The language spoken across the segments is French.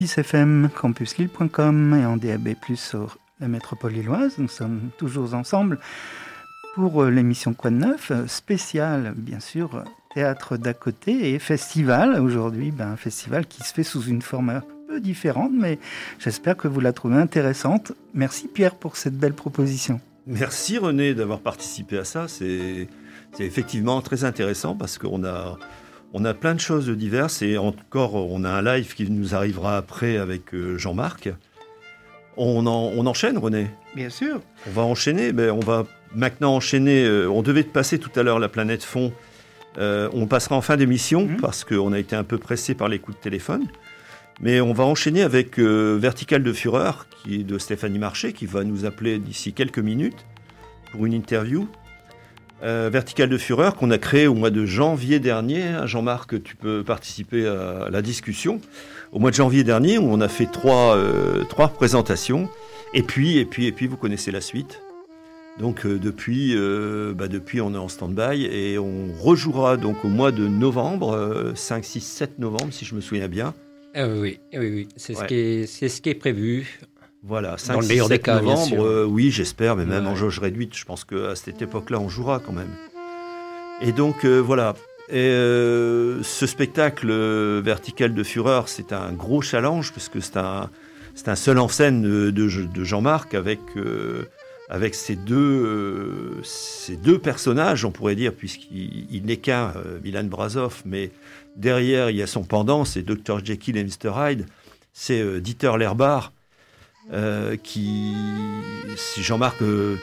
FM, campuslille.com et en DAB+, sur la métropole lilloise. Nous sommes toujours ensemble pour l'émission Quoi de neuf, spéciale, bien sûr, théâtre d'à côté et festival. Aujourd'hui, un festival qui se fait sous une forme un peu différente, mais j'espère que vous la trouvez intéressante. Merci Pierre pour cette belle proposition. Merci René d'avoir participé à ça. C'est effectivement très intéressant parce qu'on a plein de choses diverses et encore, on a un live qui nous arrivera après avec Jean-Marc. On enchaîne, René ? Bien sûr. On va enchaîner. On va maintenant enchaîner. On devait passer tout à l'heure la planète fond. On passera en fin d'émission parce qu'on a été un peu pressé par les coups de téléphone. Mais on va enchaîner avec Vertical de Fureur, qui est de Stéphanie Marché, qui va nous appeler d'ici quelques minutes pour une interview. Vertical de Fureur qu'on a créé au mois de janvier dernier. Jean-Marc, tu peux participer à la discussion. Au mois de janvier dernier, où on a fait trois représentations. Et puis, vous connaissez la suite. Donc depuis, on est en stand-by et on rejouera donc au mois de novembre, 5, 6, 7 novembre, si je me souviens bien. Oui. C'est ce qui est prévu. Voilà, 5, dans le 6, meilleur 7 des cas, novembre, oui, j'espère, mais même en jauge réduite, je pense qu'à cette époque-là, on jouera quand même. Et donc, voilà. Et ce spectacle Vertical de Fureur, c'est un gros challenge, parce que c'est un seul en scène de Jean-Marc avec ces deux personnages, on pourrait dire, puisqu'il n'est qu'un, Milan Brazov, mais derrière, il y a son pendant, c'est Dr. Jekyll et Mr. Hyde, c'est Dieter Lehrbar, qui, si Jean-Marc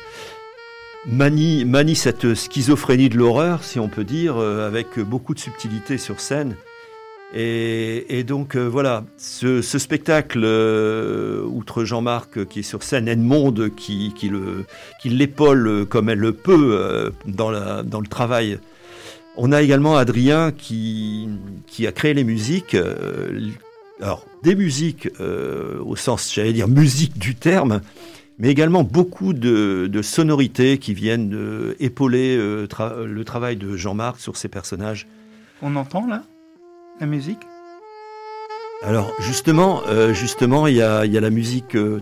manie cette schizophrénie de l'horreur, si on peut dire, avec beaucoup de subtilité sur scène. Et donc voilà, ce spectacle, outre Jean-Marc qui est sur scène, Edmonde qui l'épaule comme elle le peut dans le travail. On a également Adrien qui a créé les musiques. Alors, des musiques au sens, j'allais dire, musique du terme, mais également beaucoup de sonorités qui viennent épauler le travail de Jean-Marc sur ses personnages. On entend là la musique ? Alors, justement, il y a la musique que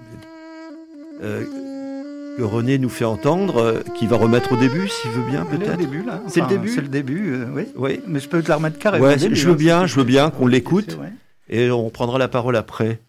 René nous fait entendre, qui va remettre au début, s'il veut bien, peut-être. C'est le début, là. C'est le début ? C'est le début, oui. Oui. Mais je peux te la remettre carrément. Ouais, début, je veux bien qu'on l'écoute. Ouais. Et on prendra la parole après.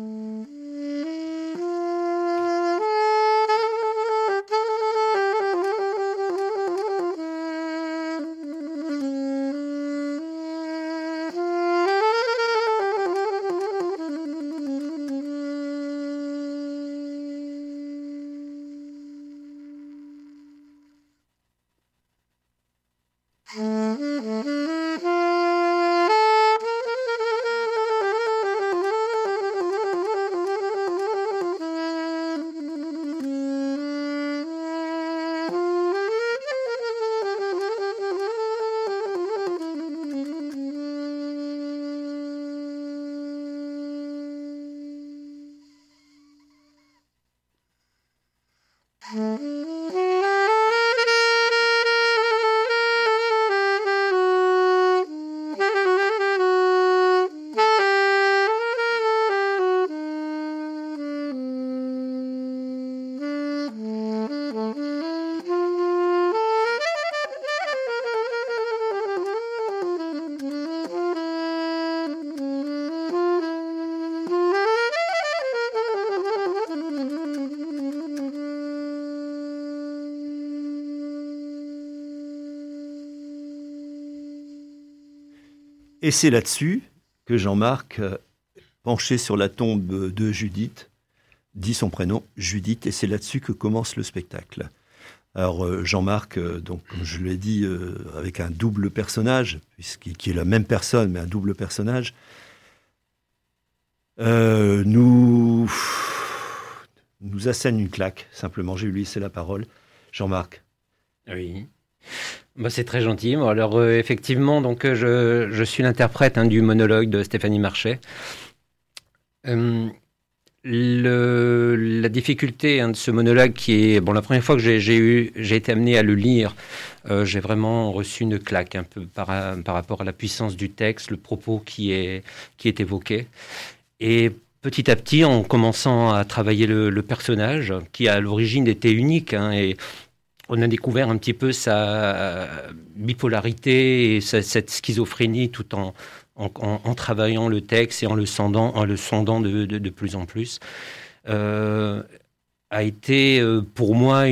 Et c'est là-dessus que Jean-Marc, penché sur la tombe de Judith, dit son prénom, Judith, et c'est là-dessus que commence le spectacle. Alors Jean-Marc, donc, comme je l'ai dit, avec un double personnage, qui est la même personne, mais un double personnage, nous assène une claque, simplement. Je vais lui laisser la parole. Jean-Marc. Oui. C'est très gentil. Alors effectivement, donc je suis l'interprète du monologue de Stéphanie Marché. La difficulté de ce monologue qui est la première fois que j'ai été amené à le lire, j'ai vraiment reçu une claque un peu par rapport à la puissance du texte, le propos qui est évoqué. Et petit à petit, en commençant à travailler le personnage, qui à l'origine était unique, hein, et on a découvert un petit peu sa bipolarité et cette schizophrénie tout en travaillant le texte et en le sondant de plus en plus, a été pour moi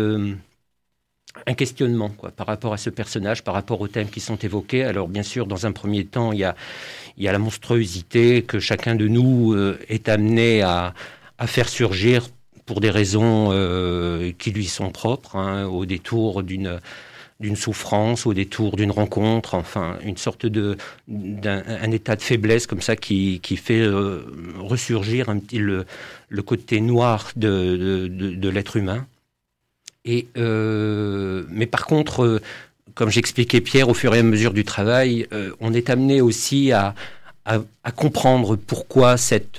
un questionnement quoi, par rapport à ce personnage, par rapport aux thèmes qui sont évoqués. Alors bien sûr, dans un premier temps, il y a la monstruosité que chacun de nous est amené à faire surgir pour des raisons qui lui sont propres, hein, au détour d'une souffrance, au détour d'une rencontre, enfin une sorte d'un état de faiblesse comme ça qui fait ressurgir un petit le côté noir de l'être humain. Et mais par contre, comme j'expliquais Pierre, au fur et à mesure du travail, on est amené aussi à comprendre pourquoi cet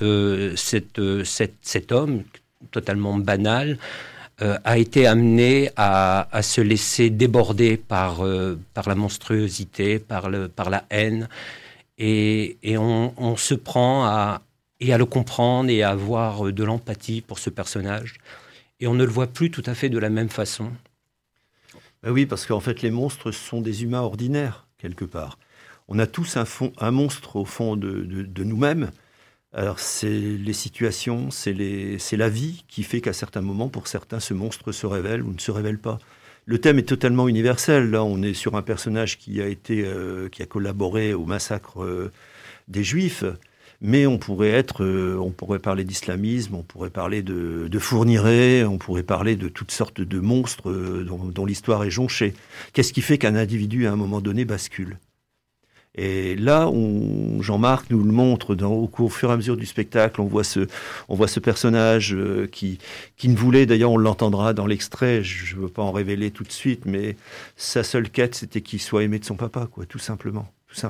homme totalement banal a été amené à se laisser déborder par la monstruosité, par la haine, et on se prend à le comprendre et à avoir de l'empathie pour ce personnage, et on ne le voit plus tout à fait de la même façon. Ben oui, parce qu'en fait les monstres sont des humains ordinaires quelque part. On a tous un monstre au fond de nous-mêmes. Alors, c'est les situations, c'est la vie qui fait qu'à certains moments, pour certains, ce monstre se révèle ou ne se révèle pas. Le thème est totalement universel. Là, on est sur un personnage qui a collaboré au massacre des Juifs, mais on pourrait parler d'islamisme, on pourrait parler de fournirait, on pourrait parler de toutes sortes de monstres dont l'histoire est jonchée. Qu'est-ce qui fait qu'un individu, à un moment donné, bascule ? Et là, Jean-Marc nous le montre au fur et à mesure du spectacle. On voit ce personnage qui ne voulait, d'ailleurs on l'entendra dans l'extrait, je ne veux pas en révéler tout de suite, mais sa seule quête, c'était qu'il soit aimé de son papa, quoi, tout simplement.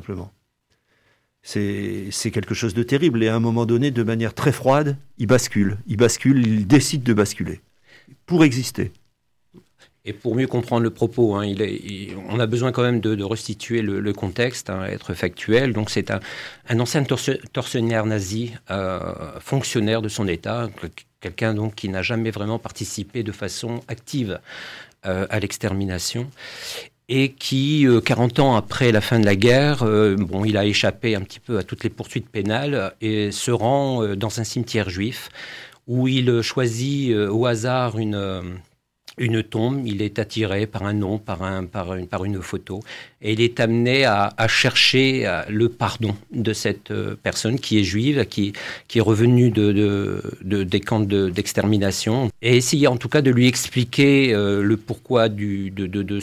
C'est quelque chose de terrible. Et à un moment donné, de manière très froide, il il décide de basculer pour exister. Et pour mieux comprendre le propos, hein, on a besoin quand même de restituer le contexte, hein, être factuel. Donc c'est un ancien tortionnaire nazi, fonctionnaire de son État, quelqu'un donc qui n'a jamais vraiment participé de façon active à l'extermination, et qui, 40 ans après la fin de la guerre, il a échappé un petit peu à toutes les poursuites pénales et se rend dans un cimetière juif où il choisit au hasard une tombe. Il est attiré par un nom, par une photo, et il est amené à chercher le pardon de cette personne qui est juive, qui est revenue des camps d'extermination, et essayer en tout cas de lui expliquer le pourquoi de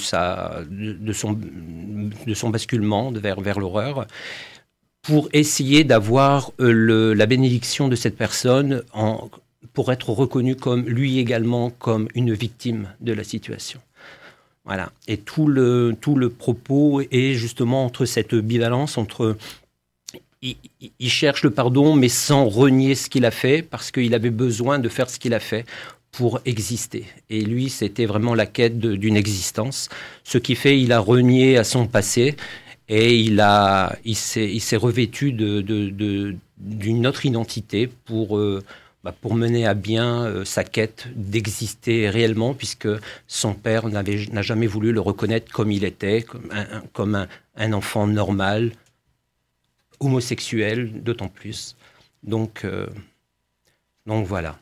son basculement vers l'horreur, pour essayer d'avoir la bénédiction de cette personne pour être reconnu comme lui également comme une victime de la situation. Voilà. Et tout le propos est justement entre cette bivalence entre il cherche le pardon mais sans renier ce qu'il a fait, parce qu'il avait besoin de faire ce qu'il a fait pour exister. Et lui, c'était vraiment la quête d'une existence. Ce qui fait, il a renié à son passé et il s'est revêtu d'une autre identité pour mener à bien sa quête d'exister réellement, puisque son père n'a jamais voulu le reconnaître comme il était, comme un enfant normal, homosexuel d'autant plus. Donc voilà.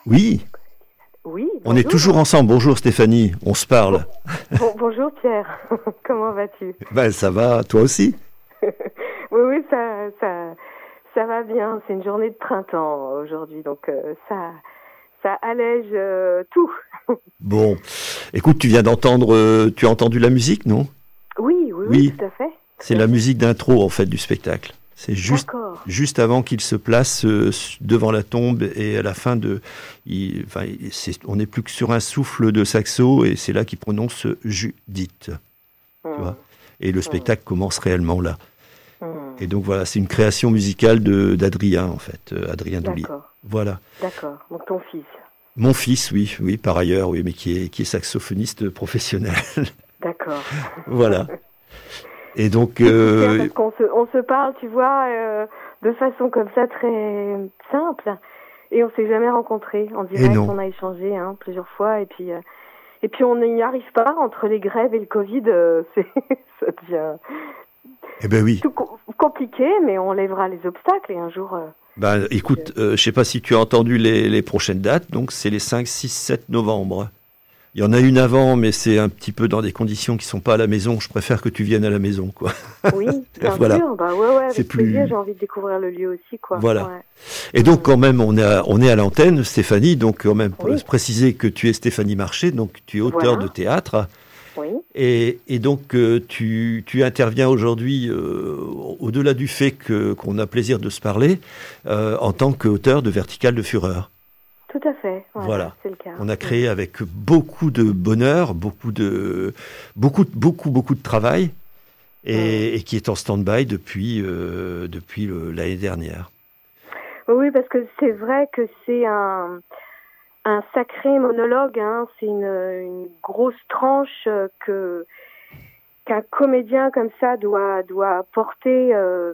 Oui. Oui, bonjour. On est toujours ensemble. Bonjour Stéphanie, on se parle. Bonjour Pierre, comment vas-tu? Ça va, toi aussi? Oui, ça va bien. C'est une journée de printemps aujourd'hui, donc ça allège tout. Bon, écoute, tu as entendu la musique, non? Oui, tout à fait. C'est la musique d'intro en fait du spectacle. C'est juste avant qu'il se place devant la tombe et à la fin on n'est plus que sur un souffle de saxo et c'est là qu'il prononce Judith. Tu vois, et le spectacle commence réellement là. Et donc voilà, c'est une création musicale d'Adrien en fait, Adrien Doulier. D'accord. Voilà. D'accord. Donc ton fils. Mon fils, oui, par ailleurs, oui, mais qui est saxophoniste professionnel. D'accord. Voilà. Et donc, parce on se parle, tu vois, de façon comme ça très simple, et on s'est jamais rencontrés en direct. On a échangé plusieurs fois, et puis on n'y arrive pas entre les grèves et le Covid. Ça devient tout compliqué, mais on lèvera les obstacles et un jour. Écoute, je sais pas si tu as entendu les prochaines dates. Donc c'est les 5, 6, 7 novembre. Il y en a une avant, mais c'est un petit peu dans des conditions qui sont pas à la maison. Je préfère que tu viennes à la maison, quoi. Oui, bien sûr. Avec plaisir, j'ai envie de découvrir le lieu aussi, quoi. Voilà. Ouais. Et donc, quand même, on est à l'antenne, Stéphanie. Donc, quand même, pour préciser que tu es Stéphanie Marché, donc tu es auteure de théâtre. Oui. Et donc, tu interviens aujourd'hui, au-delà du fait qu'on a plaisir de se parler, en tant qu'auteur de Verticale de Fureur. Tout à fait. Voilà. C'est le cas. On a créé avec beaucoup de bonheur, beaucoup de travail, et qui est en stand-by depuis l'année dernière. Oui, parce que c'est vrai que c'est un sacré monologue. C'est une grosse tranche qu'un comédien comme ça doit porter.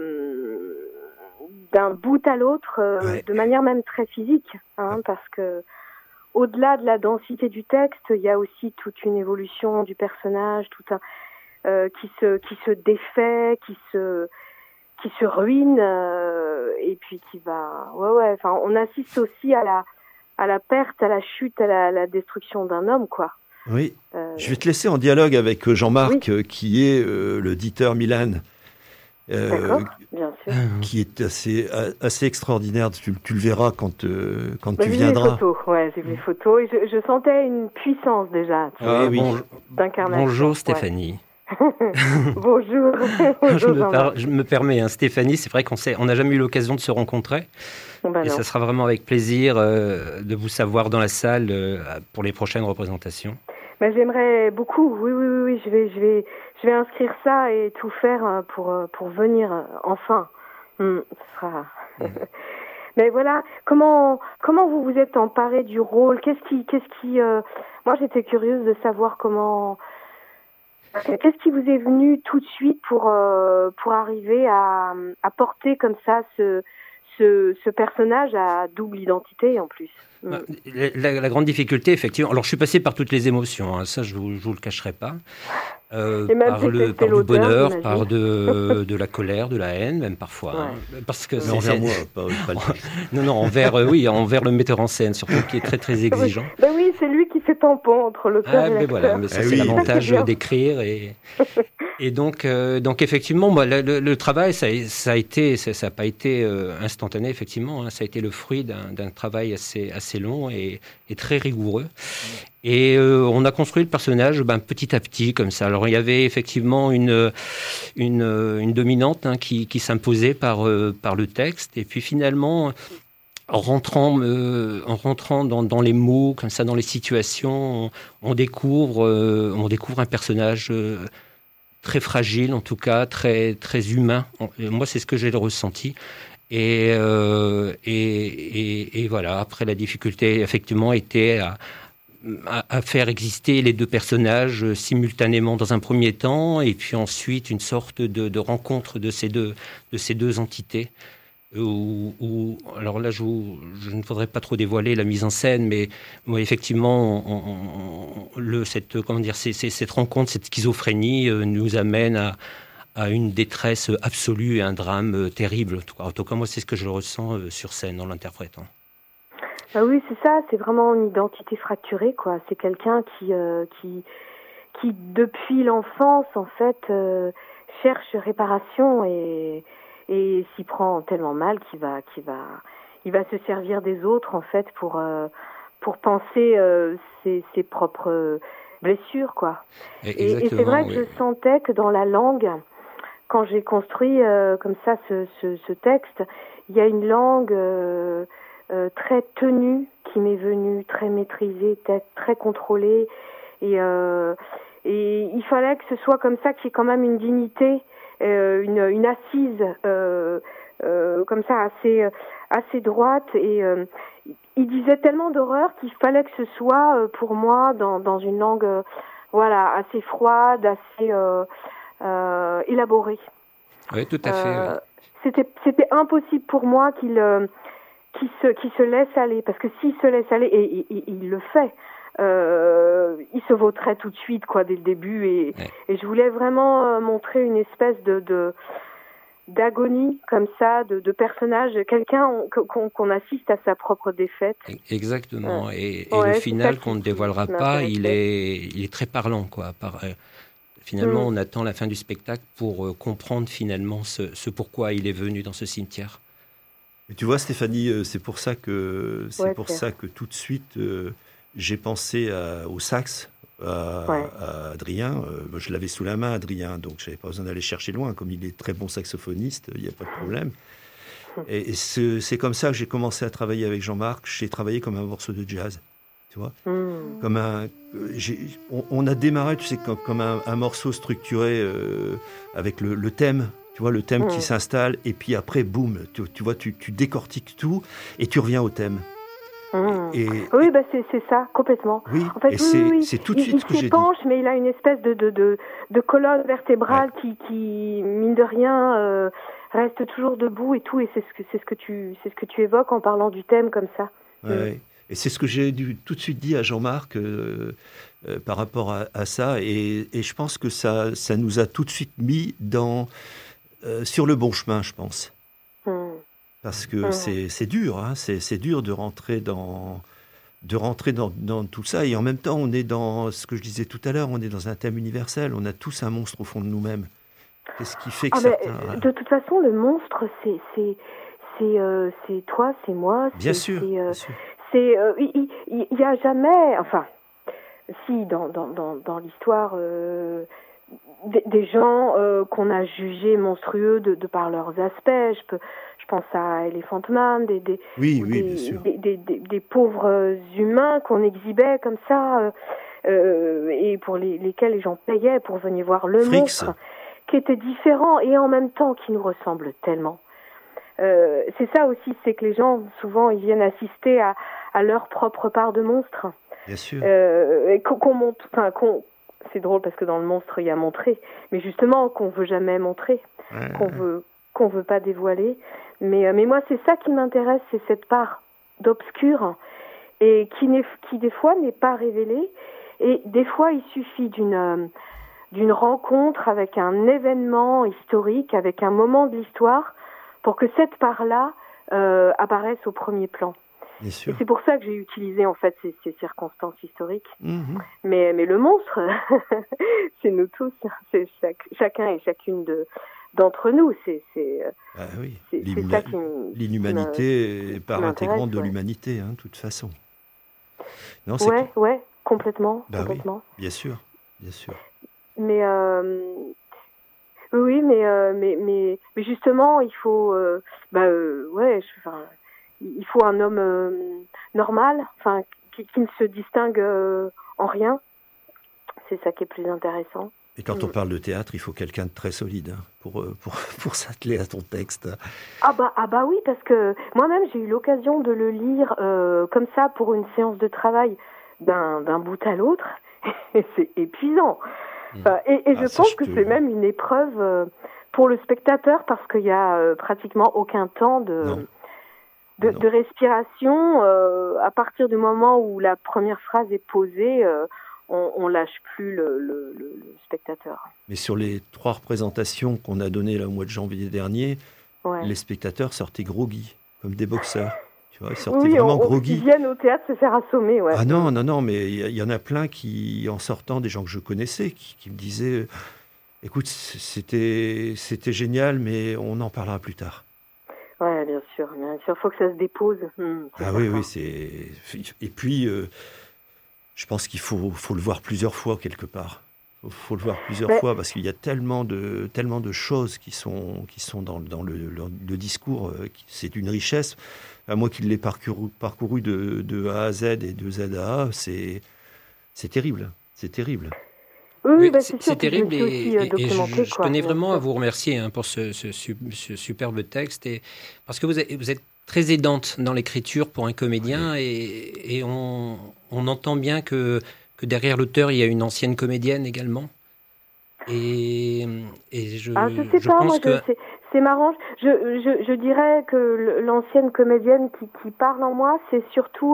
D'un bout à l'autre, de manière même très physique, parce que au-delà de la densité du texte, il y a aussi toute une évolution du personnage, qui se défait, qui se ruine, et puis qui va, Enfin, on assiste aussi à la perte, à la chute, à la destruction d'un homme, quoi. Oui. Je vais te laisser en dialogue avec Jean-Marc, qui est l'auditeur Milan. D'accord, bien sûr. Qui est assez extraordinaire. Tu le verras quand tu viendras. J'ai vu les photos et je sentais une puissance déjà d'incarnation. Bonjour Stéphanie. Bonjour. Je me permets, Stéphanie, c'est vrai qu'on n'a jamais eu l'occasion de se rencontrer. Et ça sera vraiment avec plaisir de vous savoir dans la salle pour les prochaines représentations. J'aimerais beaucoup, oui, je vais inscrire ça et tout faire pour venir enfin. Ce sera. Mais voilà, comment vous vous êtes emparé du rôle? Qu'est-ce qui moi j'étais curieuse de savoir qu'est-ce qui vous est venu tout de suite pour arriver à porter comme ça ce personnage à double identité en plus. La grande difficulté, effectivement. Alors, je suis passé par toutes les émotions, ça, je vous le cacherai pas. Par du bonheur, par de la colère, de la haine, même parfois. Parce que mais envers moi, pas non, envers le metteur en scène, surtout, qui est très, très exigeant. Oui, c'est lui qui fait tampon entre l'auteur et l'acteur. Voilà, mais ça, c'est l'avantage d'écrire. Et donc effectivement, moi, le travail, ça n'a pas été instantané, effectivement. Ça a été le fruit d'un travail assez long et très rigoureux. Et on a construit le personnage petit à petit, comme ça. Alors, il y avait effectivement une dominante qui s'imposait par le texte. Et puis, finalement, en rentrant dans les mots, comme ça, dans les situations, on découvre un personnage très fragile, en tout cas, très, très humain. Moi, c'est ce que j'ai ressenti. Et voilà, après, la difficulté, effectivement, était à faire exister les deux personnages simultanément dans un premier temps, et puis ensuite une sorte de rencontre de ces deux entités. Alors là, je ne voudrais pas trop dévoiler la mise en scène, mais effectivement, cette rencontre, cette schizophrénie nous amène à une détresse absolue et un drame terrible. En tout cas, moi, c'est ce que je ressens sur scène en l'interprétant. Ah oui, c'est ça, c'est vraiment une identité fracturée, quoi. C'est quelqu'un qui depuis l'enfance, en fait, cherche réparation et s'y prend tellement mal qu'il va se servir des autres, en fait, pour penser ses propres blessures, quoi. Et c'est vrai que je sentais que dans la langue, quand j'ai construit comme ça ce texte, il y a une langue très tenue qui m'est venue, très maîtrisée, très contrôlée, et il fallait que ce soit comme ça, qu'il y ait quand même une dignité, une assise comme ça assez droite, et il disait tellement d'horreur qu'il fallait que ce soit pour moi dans une langue voilà, assez froide, assez élaborée. Oui, tout à fait. Oui. C'était impossible pour moi qu'il se laisse aller, parce que s'il se laisse aller, et il le fait, il se vautrait tout de suite, quoi, dès le début, et je voulais vraiment montrer une espèce d'agonie comme ça, de personnage, quelqu'un qu'on assiste à sa propre défaite. Exactement. Et le final qu'on ne dévoilera pas, il est très parlant, quoi. Finalement, on attend la fin du spectacle pour comprendre finalement ce pourquoi il est venu dans ce cimetière. Et tu vois, Stéphanie, c'est pour ça que tout de suite j'ai pensé au sax. À Adrien, je l'avais sous la main, Adrien, donc je n'avais pas besoin d'aller chercher loin. Comme il est très bon saxophoniste, il n'y a pas de problème. Et c'est comme ça que j'ai commencé à travailler avec Jean-Marc. J'ai travaillé comme un morceau de jazz, tu vois. On a démarré, tu sais, comme un morceau structuré avec le thème. Tu vois, le thème qui s'installe, et puis après, boum, tu vois, tu décortiques tout, et tu reviens au thème. Oui, c'est ça, complètement. Oui, en fait, c'est tout de suite ce que j'ai dit. Il s'épanche, mais il a une espèce de colonne vertébrale qui, mine de rien, reste toujours debout et tout. Et c'est ce que tu évoques en parlant du thème comme ça. Ouais. Et c'est ce que j'ai tout de suite dit à Jean-Marc par rapport à ça. Et je pense que ça nous a tout de suite mis sur le bon chemin, je pense. Parce que c'est dur, hein, c'est dur de rentrer dans tout ça. Et en même temps, on est dans ce que je disais tout à l'heure, on est dans un thème universel. On a tous un monstre au fond de nous-mêmes. Qu'est-ce qui fait que certains... De toute façon, le monstre, c'est toi, c'est moi. Bien sûr. Il y a jamais... Enfin, si, dans l'histoire... des gens qu'on a jugés monstrueux de par leurs aspects. Je pense à Elephant Man, des pauvres humains qu'on exhibait comme ça, et pour lesquels les gens payaient pour venir voir le monstre, qui était différent et en même temps qui nous ressemble tellement. C'est ça aussi, c'est que les gens, souvent, ils viennent assister à leur propre part de monstre. Bien sûr. Et qu'on monte... C'est drôle parce que dans le monstre, il y a montrer, mais justement qu'on veut jamais montrer, qu'on veut pas dévoiler. Mais moi, c'est ça qui m'intéresse, c'est cette part d'obscur et qui des fois n'est pas révélée. Et des fois, il suffit d'une rencontre avec un événement historique, avec un moment de l'histoire, pour que cette part-là apparaisse au premier plan. Bien sûr. Et c'est pour ça que j'ai utilisé en fait ces circonstances historiques. Mais le monstre, c'est nous tous, c'est chacun et chacune d'entre nous. C'est ça qui l'inhumanité est part intégrante de l'humanité, de toute façon. Non, complètement. Oui, bien sûr. Mais oui, mais justement, il faut, il faut un homme normal, enfin, qui ne se distingue en rien. C'est ça qui est plus intéressant. Et quand on parle de théâtre, il faut quelqu'un de très solide pour s'atteler à ton texte. Ah bah oui, parce que moi-même, j'ai eu l'occasion de le lire comme ça pour une séance de travail d'un bout à l'autre. Et c'est épuisant. Enfin, et je pense que c'est même une épreuve pour le spectateur parce qu'il n'y a pratiquement aucun temps de respiration. À partir du moment où la première phrase est posée, on lâche plus le spectateur. Mais sur les 3 représentations qu'on a données là, au mois de janvier dernier, les spectateurs sortaient groggy, comme des boxeurs. Tu vois, ils sortaient vraiment groggy. Ils viennent au théâtre se faire assommer, ouais. Ah non, mais il y en a plein qui, en sortant, des gens que je connaissais, qui me disaient écoute, c'était génial, mais on en parlera plus tard. Ouais, bien sûr, il faut que ça se dépose. Oui, c'est... Et puis, je pense qu'il faut le voir plusieurs fois, quelque part. Il faut le voir plusieurs fois, parce qu'il y a tellement de choses qui sont dans le discours. C'est une richesse. Moi qui l'ai parcouru de A à Z et de Z à A, c'est terrible. C'est terrible. Oui, c'est terrible et je tenais vraiment à vous remercier pour ce superbe texte parce que vous êtes très aidante dans l'écriture pour un comédien et on entend bien que derrière l'auteur il y a une ancienne comédienne également et je sais pas, moi c'est marrant, je dirais que l'ancienne comédienne qui parle en moi, c'est surtout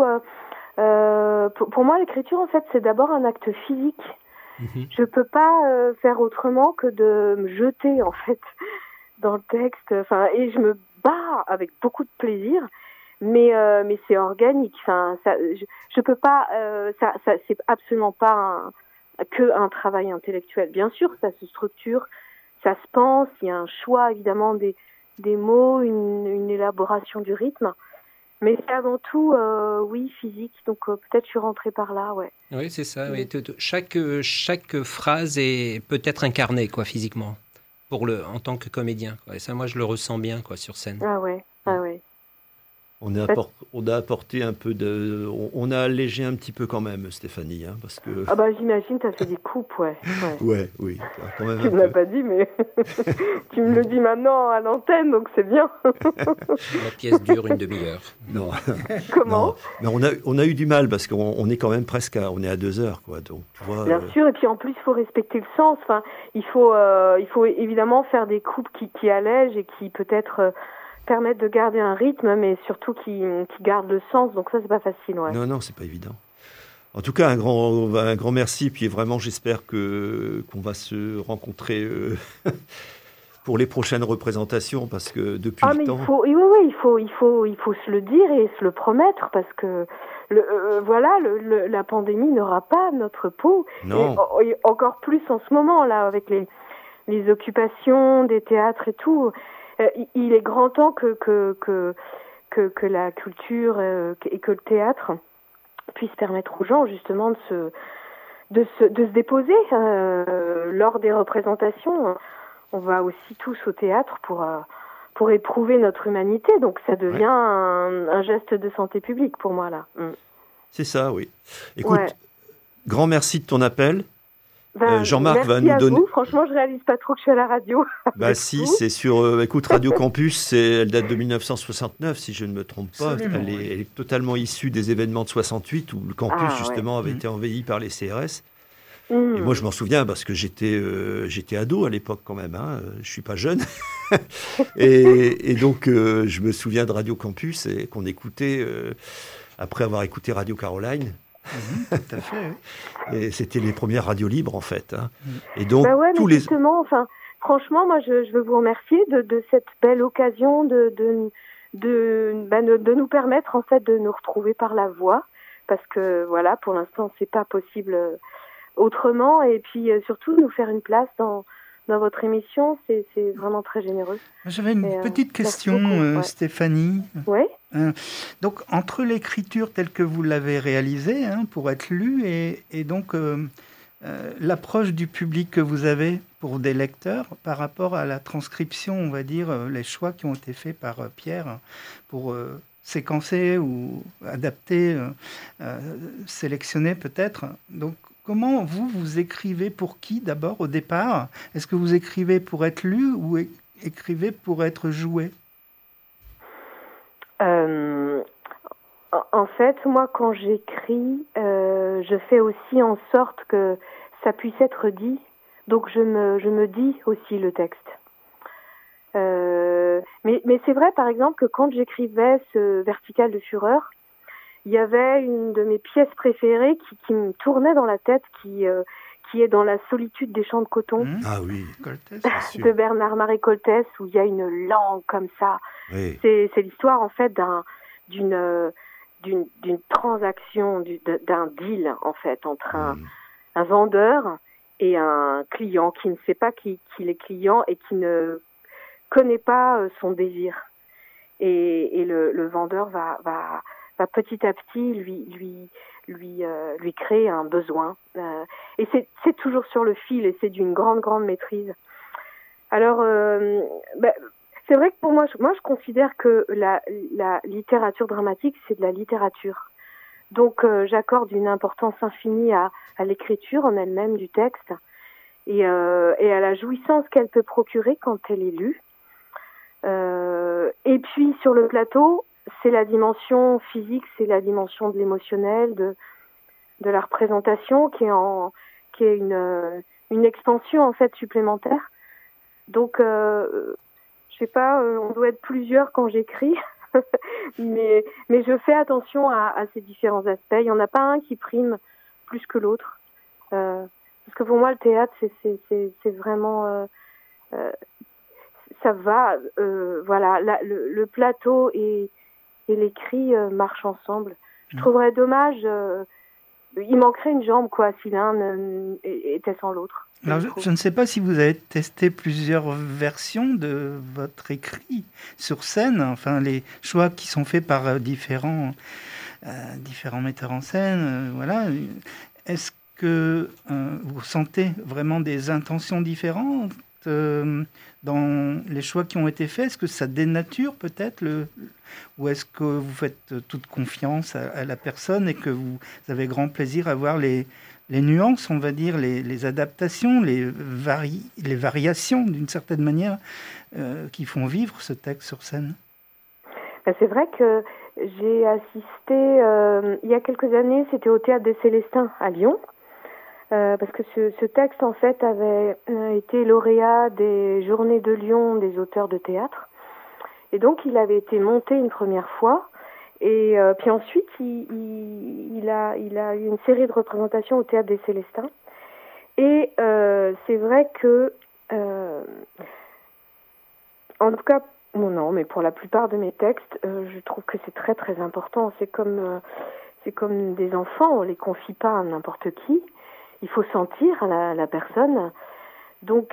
pour moi l'écriture en fait c'est d'abord un acte physique. Je peux pas faire autrement que de me jeter en fait dans le texte. Et je me bats avec beaucoup de plaisir, mais c'est organique. Je peux pas. Ça c'est absolument pas un travail intellectuel. Bien sûr, ça se structure, ça se pense. Il y a un choix évidemment des mots, une élaboration du rythme. Mais c'est avant tout, physique. Donc peut-être je suis rentrée par là, ouais. Oui, c'est ça. Oui. Chaque phrase est peut-être incarnée, physiquement, en tant que comédien. Et ça, moi, je le ressens bien, sur scène. Ah ouais. On a apporté un peu on a allégé un petit peu quand même, Stéphanie, parce que... Ah j'imagine, t'as fait des coupes, ouais. Oui, quand même. Tu me l'as pas dit, mais tu me le dis maintenant à l'antenne, donc c'est bien. La pièce dure une demi-heure. Non. Comment ? Non, mais on a eu du mal parce qu'on est quand même on est à 2 heures, quoi. Donc, tu vois, bien sûr, et puis en plus, il faut respecter le sens. Il faut évidemment faire des coupes qui allègent et qui peut-être permettent de garder un rythme, mais surtout qui gardent le sens. Donc ça, c'est pas facile, ouais. Non, c'est pas évident. En tout cas, un grand merci. Puis vraiment, j'espère qu'on va se rencontrer pour les prochaines représentations, parce que depuis le temps... il faut se le dire et se le promettre, parce que la pandémie n'aura pas notre peau. Non. Et encore plus en ce moment là, avec les occupations des théâtres et tout. Il est grand temps que la culture et que le théâtre puisse permettre aux gens justement de se déposer lors des représentations. On va aussi tous au théâtre pour éprouver notre humanité, donc ça devient un geste de santé publique pour moi là. C'est ça, oui. Écoute, grand merci de ton appel. Jean-Marc va nous donner. Vous. Franchement, je réalise pas trop que je suis à la radio. C'est sur. Écoute, Radio Campus, elle date de 1969, si je ne me trompe pas. Elle est totalement issue des événements de 68 où le campus justement avait été envahi par les CRS. Et moi, je m'en souviens parce que j'étais ado à l'époque quand même. Je suis pas jeune. et donc, je me souviens de Radio Campus et qu'on écoutait après avoir écouté Radio Caroline. Tout à fait, oui. Et c'était les premières radios libres en fait. Et donc justement, franchement, moi je veux vous remercier de cette belle occasion de nous permettre en fait de nous retrouver par la voix, parce que voilà, pour l'instant c'est pas possible autrement, et puis surtout de nous faire une place dans votre émission, c'est vraiment très généreux. J'avais une petite question, Stéphanie. Oui. Donc, entre l'écriture telle que vous l'avez réalisée, pour être lue, et donc l'approche du public que vous avez pour des lecteurs par rapport à la transcription, on va dire, les choix qui ont été faits par Pierre pour séquencer ou adapter, sélectionner peut-être. Donc, comment vous écrivez pour qui d'abord au départ ? Est-ce que vous écrivez pour être lu ou écrivez pour être joué ? En fait, moi, quand j'écris, je fais aussi en sorte que ça puisse être dit. Donc, je me dis aussi le texte. Mais c'est vrai, par exemple, que quand j'écrivais ce Vertical de Fureur, il y avait une de mes pièces préférées qui me tournait dans la tête, qui est dans La solitude des champs de coton. Ah oui, Coltès, de Bernard-Marie Coltès, où il y a une langue comme ça. Oui. C'est l'histoire en fait d'une transaction, d'un deal en fait entre un vendeur et un client qui ne sait pas qu'il est client et qui ne connaît pas son désir. Et le vendeur va petit à petit lui créer un besoin. Et c'est toujours sur le fil et c'est d'une grande maîtrise. Alors, c'est vrai que pour moi, je considère que la littérature dramatique, c'est de la littérature. Donc, j'accorde une importance infinie à l'écriture en elle-même du texte et à la jouissance qu'elle peut procurer quand elle est lue. Et puis, sur le plateau, c'est la dimension physique, c'est la dimension de l'émotionnel, de la représentation qui est une expansion en fait supplémentaire. Donc, je sais pas, on doit être plusieurs quand j'écris, mais je fais attention à ces différents aspects. Il n'y en a pas un qui prime plus que l'autre, parce que pour moi le théâtre c'est vraiment ça va, voilà, le plateau et l'écrit marchent ensemble. Je trouverais dommage, il manquerait une jambe quoi si l'un était sans l'autre. Alors, je ne sais pas si vous avez testé plusieurs versions de votre écrit sur scène, enfin les choix qui sont faits par différents metteurs en scène. Voilà. Est-ce que vous sentez vraiment des intentions différentes dans les choix qui ont été faits? Est-ce que ça dénature peut-être ou est-ce que vous faites toute confiance à la personne et que vous avez grand plaisir à voir les nuances, on va dire, les adaptations, les variations d'une certaine manière qui font vivre ce texte sur scène? C'est vrai que j'ai assisté il y a quelques années, c'était au Théâtre des Célestins à Lyon, parce que ce texte en fait avait été lauréat des Journées de Lyon des auteurs de théâtre, et donc il avait été monté une première fois. Et puis ensuite, il a eu une série de représentations au Théâtre des Célestins. Et c'est vrai que, en tout cas, non, mais pour la plupart de mes textes, je trouve que c'est très très important. C'est comme des enfants, on les confie pas à n'importe qui. Il faut sentir la personne. Donc,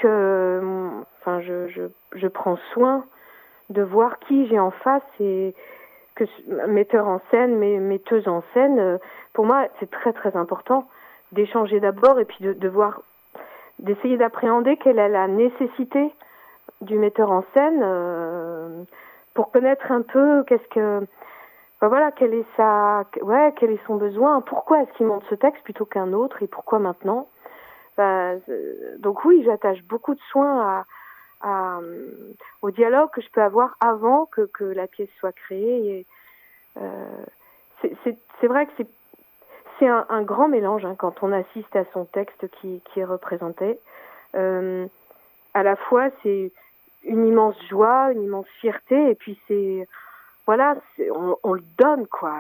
je prends soin de voir qui j'ai en face et que metteur en scène, metteuse en scène, pour moi, c'est très très important d'échanger d'abord et puis d'essayer d'appréhender quelle est la nécessité du metteur en scène pour connaître un peu quel est son besoin, pourquoi est-ce qu'il monte ce texte plutôt qu'un autre et pourquoi maintenant. Donc oui, j'attache beaucoup de soin au dialogue que je peux avoir avant que la pièce soit créée. Et, c'est vrai que c'est un grand mélange quand on assiste à son texte qui est représenté. À la fois, c'est une immense joie, une immense fierté, et puis on le donne quoi.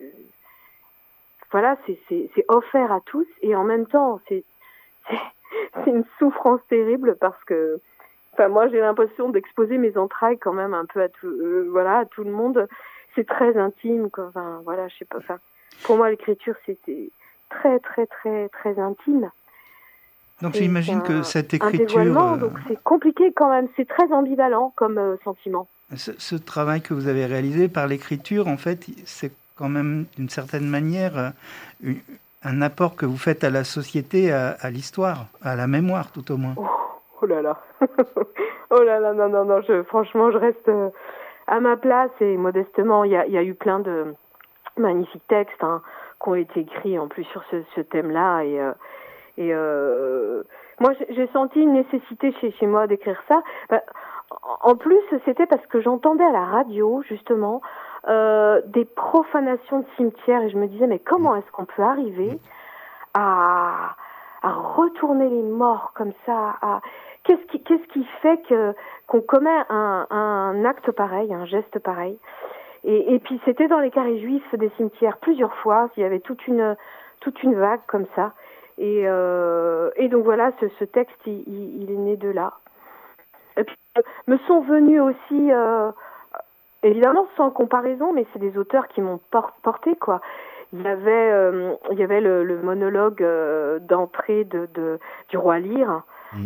C'est offert à tous, et en même temps, c'est une souffrance terrible parce que moi, j'ai l'impression d'exposer mes entrailles quand même un peu à tout le monde. C'est très intime, quoi. Je sais pas. Pour moi, l'écriture, c'était très, très, très, très intime. Donc, j'imagine que cette écriture... Un dévoilement, donc c'est compliqué quand même. C'est très ambivalent comme sentiment. Ce travail que vous avez réalisé par l'écriture, en fait, c'est quand même, d'une certaine manière, un apport que vous faites à la société, à l'histoire, à la mémoire, tout au moins. Oh là là, oh là là, non, franchement, je reste à ma place et modestement, il y a eu plein de magnifiques textes qui ont été écrits en plus sur ce thème-là et moi, j'ai senti une nécessité chez moi d'écrire ça. En plus, c'était parce que j'entendais à la radio, justement, des profanations de cimetières et je me disais, mais comment est-ce qu'on peut arriver à retourner les morts comme ça, qu'est-ce qui fait qu'on commet un acte pareil, un geste pareil, et puis c'était dans les carrés juifs des cimetières plusieurs fois, il y avait toute une vague comme ça, et donc voilà, ce texte il est né de là. Et puis me sont venus aussi évidemment sans comparaison, mais c'est des auteurs qui m'ont porté, quoi. Il y avait le monologue d'entrée du Roi Lear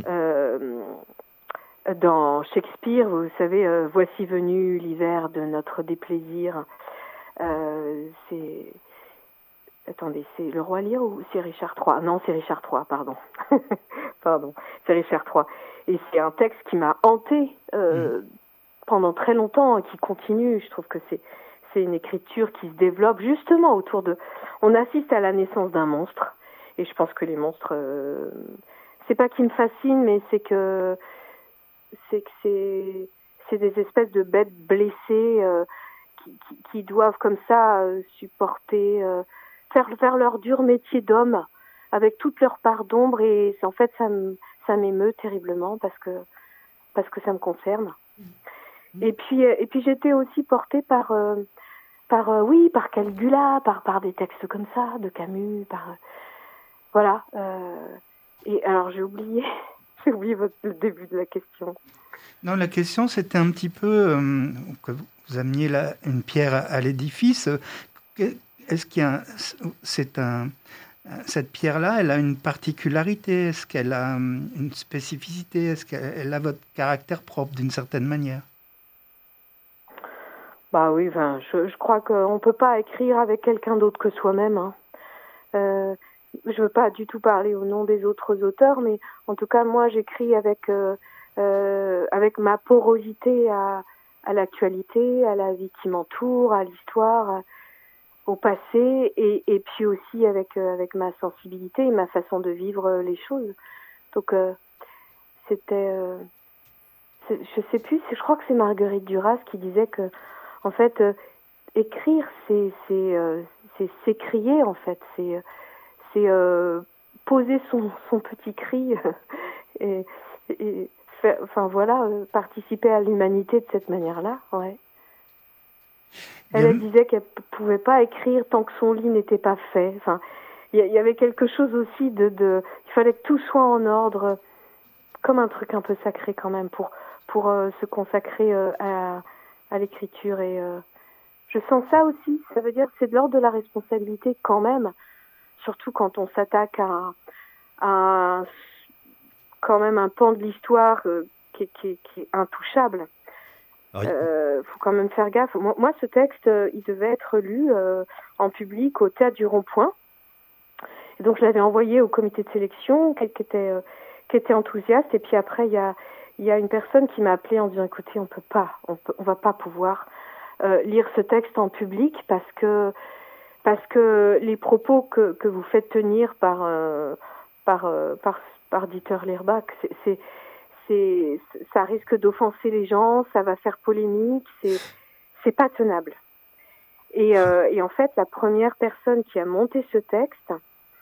dans Shakespeare. Vous savez, voici venu l'hiver de notre déplaisir. Attendez, c'est le Roi Lear ou c'est Richard III? Non, c'est Richard III, pardon. Pardon, c'est Richard III. Et c'est un texte qui m'a hanté pendant très longtemps et qui continue. Je trouve que c'est une écriture qui se développe justement autour de... On assiste à la naissance d'un monstre. Et je pense que les monstres... c'est pas qu'ils me fascinent, mais c'est des espèces de bêtes blessées qui doivent comme ça supporter... faire leur dur métier d'homme avec toute leur part d'ombre, et en fait ça m'émeut terriblement parce que ça me concerne. Et puis j'étais aussi portée par Caligula, par des textes comme ça de Camus, voilà. Et alors j'ai oublié le début de la question. Non, la question c'était un petit peu que vous ameniez là une pierre à l'édifice. Est-ce qu'il y a cette pierre-là, elle a une particularité? Est-ce qu'elle a une spécificité? Est-ce qu'elle a votre caractère propre d'une certaine manière? Bah oui, je crois qu'on ne peut pas écrire avec quelqu'un d'autre que soi-même. Hein. Je ne veux pas du tout parler au nom des autres auteurs, mais en tout cas, moi, j'écris avec ma porosité à l'actualité, à la vie qui m'entoure, à l'histoire, au passé, et puis aussi avec ma sensibilité et ma façon de vivre les choses. Donc c'était je sais plus, je crois que c'est Marguerite Duras qui disait que en fait écrire c'est s'écrier, en fait, c'est poser son petit cri et faire, enfin voilà, participer à l'humanité de cette manière-là, ouais. Elle disait qu'elle pouvait pas écrire tant que son lit n'était pas fait. Enfin, il y avait quelque chose aussi il fallait que tout soit en ordre, comme un truc un peu sacré quand même pour se consacrer à l'écriture. Et je sens ça aussi. Ça veut dire que c'est de l'ordre de la responsabilité quand même, surtout quand on s'attaque à quand même un pan de l'histoire qui est intouchable. Oui. Faut quand même faire gaffe. Moi, ce texte, il devait être lu en public au Théâtre du Rond-Point. Et donc, je l'avais envoyé au comité de sélection, qui était enthousiaste. Et puis après, il y a une personne qui m'a appelée en disant, écoutez, on va pas pouvoir lire ce texte en public parce que les propos que vous faites tenir par Dieter Leerbach, ça risque d'offenser les gens, ça va faire polémique, c'est pas tenable. Et en fait, la première personne qui a monté ce texte,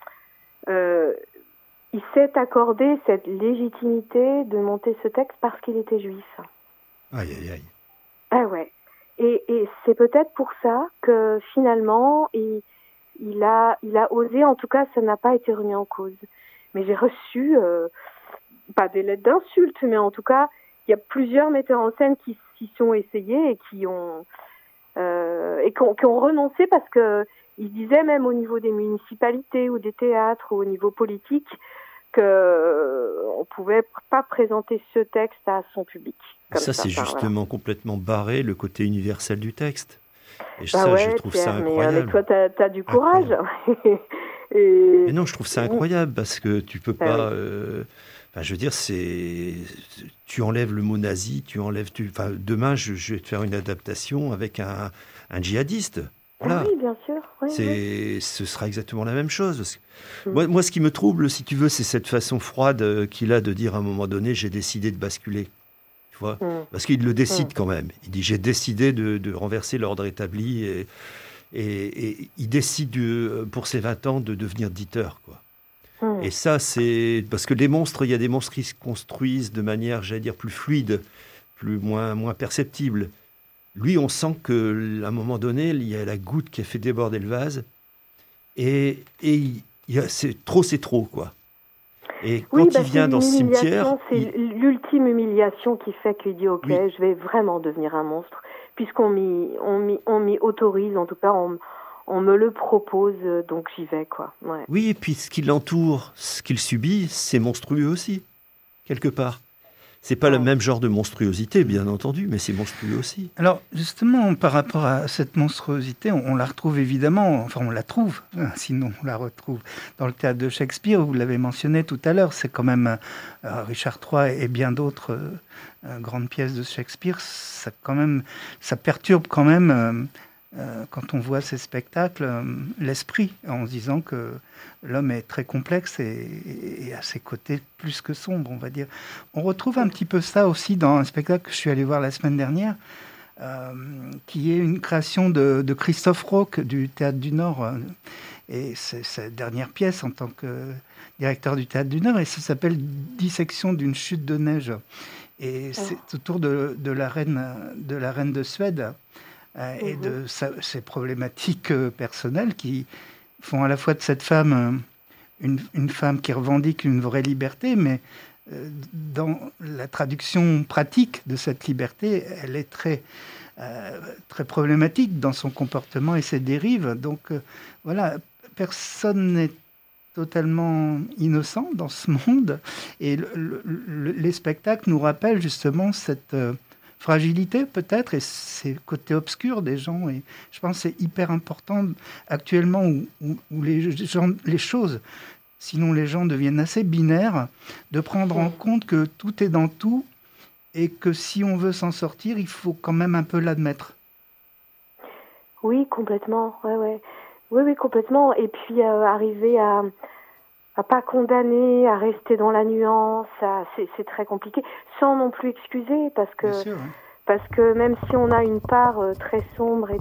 il s'est accordé cette légitimité de monter ce texte parce qu'il était juif. Aïe, aïe, aïe. Ah ouais. Et c'est peut-être pour ça que finalement, il a osé, en tout cas, ça n'a pas été remis en cause. Mais j'ai reçu... pas des lettres d'insultes, mais en tout cas, il y a plusieurs metteurs en scène qui s'y sont essayés et qui ont renoncé parce que ils disaient même au niveau des municipalités ou des théâtres ou au niveau politique qu'on pouvait pas présenter ce texte à son public. Ça, c'est justement complètement barré le côté universel du texte. Et bah ça, ouais, je trouve Pierre, ça incroyable. Mais toi, t'as du courage. Mais non, je trouve ça incroyable parce que tu peux pas... Enfin, je veux dire, tu enlèves le mot nazi, demain, je vais te faire une adaptation avec un djihadiste. Voilà. Oui, bien sûr. Oui, ce sera exactement la même chose. Moi, ce qui me trouble, si tu veux, c'est cette façon froide qu'il a de dire à un moment donné, j'ai décidé de basculer. Tu vois, parce qu'il le décide quand même. Il dit, j'ai décidé de renverser l'ordre établi et il décide pour ses 20 ans de devenir Dieter, quoi. Et ça, c'est... Parce que les monstres, il y a des monstres qui se construisent de manière, j'allais dire, plus fluide, moins perceptible. Lui, on sent qu'à un moment donné, il y a la goutte qui a fait déborder le vase. Et c'est trop, quoi. Et quand il vient dans ce cimetière... C'est l'ultime humiliation qui fait qu'il dit, OK, je vais vraiment devenir un monstre. puisqu'on m'y autorise, en tout cas, on me le propose, donc j'y vais, quoi. Ouais. Oui, et puis ce qui l'entoure, ce qu'il subit, c'est monstrueux aussi, quelque part. C'est pas le même genre de monstruosité, bien entendu, mais c'est monstrueux aussi. Alors, justement, par rapport à cette monstruosité, on la retrouve évidemment, enfin on la trouve, sinon on la retrouve dans le théâtre de Shakespeare, vous l'avez mentionné tout à l'heure, c'est quand même Richard III et bien d'autres grandes pièces de Shakespeare, ça perturbe quand même, quand on voit ces spectacles, l'esprit, en se disant que l'homme est très complexe et à ses côtés plus que sombre, on va dire. On retrouve un petit peu ça aussi dans un spectacle que je suis allé voir la semaine dernière, qui est une création de Christophe Roque du Théâtre du Nord. Et c'est sa dernière pièce en tant que directeur du Théâtre du Nord, et ça s'appelle « Dissection d'une chute de neige ». Et c'est autour de la reine de Suède et de ses problématiques personnelles qui font à la fois de cette femme une femme qui revendique une vraie liberté, mais dans la traduction pratique de cette liberté, elle est très problématique dans son comportement et ses dérives. Donc voilà, personne n'est totalement innocent dans ce monde, et les spectacles nous rappellent justement cette fragilité peut-être et ces côtés obscurs des gens, et je pense que c'est hyper important actuellement où les choses, sinon les gens deviennent assez binaires, de prendre en compte que tout est dans tout et que si on veut s'en sortir, il faut quand même un peu l'admettre. Oui, complètement, oui, complètement, et puis arriver à pas condamner, à rester dans la nuance, c'est très compliqué, sans non plus excuser, parce que même si on a une part très sombre et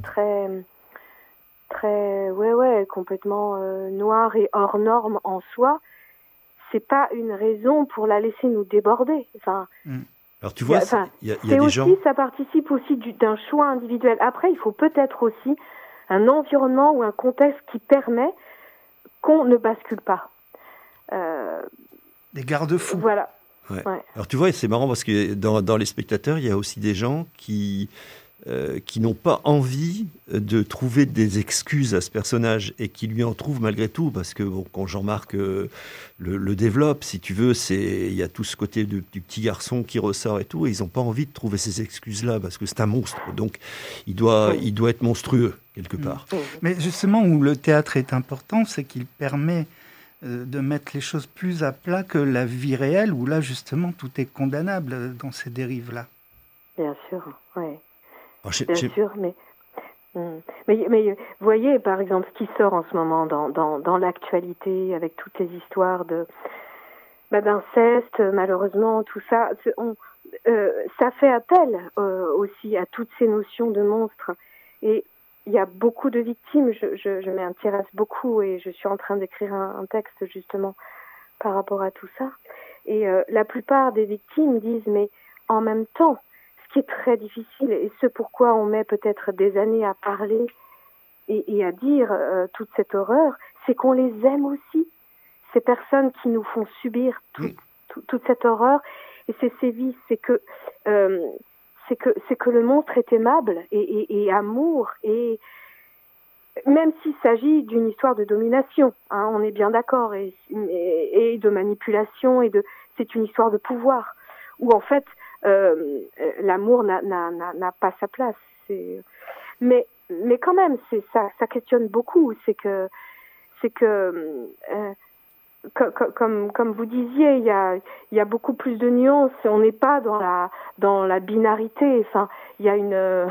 très complètement noire et hors norme en soi, c'est pas une raison pour la laisser nous déborder. Enfin, alors tu vois, il y a des aussi, gens... ça participe aussi d'un choix individuel. Après, il faut peut-être aussi un environnement ou un contexte qui permet qu'on ne bascule pas. Des garde-fous. Voilà. Ouais. Alors tu vois, c'est marrant parce que dans les spectateurs, il y a aussi des gens qui n'ont pas envie de trouver des excuses à ce personnage et qui lui en trouvent malgré tout, parce que quand Jean-Marc le développe, si tu veux, il y a tout ce côté du petit garçon qui ressort et tout, et ils n'ont pas envie de trouver ces excuses-là parce que c'est un monstre, donc il doit être monstrueux quelque part. Mais justement, où le théâtre est important, c'est qu'il permet de mettre les choses plus à plat que la vie réelle, où là, justement, tout est condamnable dans ces dérives-là. Bien sûr, oui. Bien sûr, mais vous voyez, par exemple, ce qui sort en ce moment dans l'actualité, avec toutes les histoires d'inceste, malheureusement, tout ça, ça fait appel aussi à toutes ces notions de monstres. Et il y a beaucoup de victimes, je m'intéresse beaucoup et je suis en train d'écrire un texte justement par rapport à tout ça. Et la plupart des victimes disent, mais en même temps, ce qui est très difficile et ce pourquoi on met peut-être des années à parler et à dire toute cette horreur, c'est qu'on les aime aussi. Ces personnes qui nous font subir toute cette horreur et ces sévices, c'est que le monstre est aimable et amour, et même s'il s'agit d'une histoire de domination, hein, on est bien d'accord, et de manipulation, c'est une histoire de pouvoir, où en fait l'amour n'a pas sa place. Mais quand même, ça questionne beaucoup, c'est que comme vous disiez, il y a beaucoup plus de nuances. On n'est pas dans la binarité. Enfin, il y a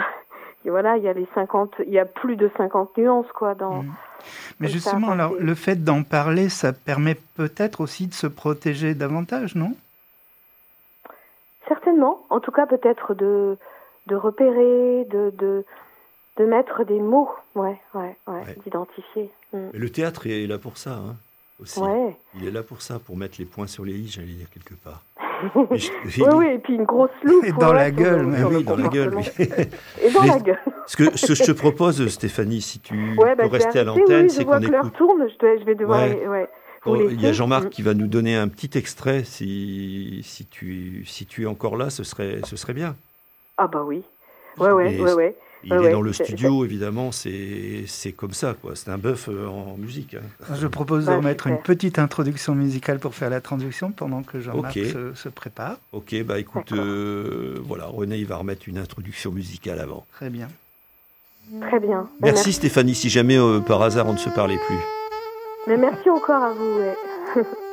il y a plus de 50 nuances quoi dans. Mais justement, alors le fait d'en parler, ça permet peut-être aussi de se protéger davantage, non? Certainement. En tout cas, peut-être de repérer, de mettre des mots, d'identifier. Mais le théâtre est là pour ça, hein. Aussi. Ouais. Il est là pour ça, pour mettre les points sur les i, j'allais dire quelque part. Oui, et puis une grosse loupe. Et dans la gueule, dans la gueule, oui. Et dans la gueule. Ce que je te propose, Stéphanie, si tu peux rester à l'antenne, c'est qu'on écoute. L'heure tourne, je vais devoir. Il y a Jean-Marc qui va nous donner un petit extrait. Si tu es encore là, ce serait bien. Ah bah oui. Ouais. Il est dans le studio, évidemment, c'est comme ça, quoi. C'est un bœuf en musique. Hein. Je propose de remettre une petite introduction musicale pour faire la traduction pendant que Jean-Marc se prépare. Ok, bah écoute, voilà, René, il va remettre une introduction musicale avant. Très bien. Très bien. Merci Stéphanie, si jamais par hasard on ne se parlait plus. Mais merci encore à vous. Ouais.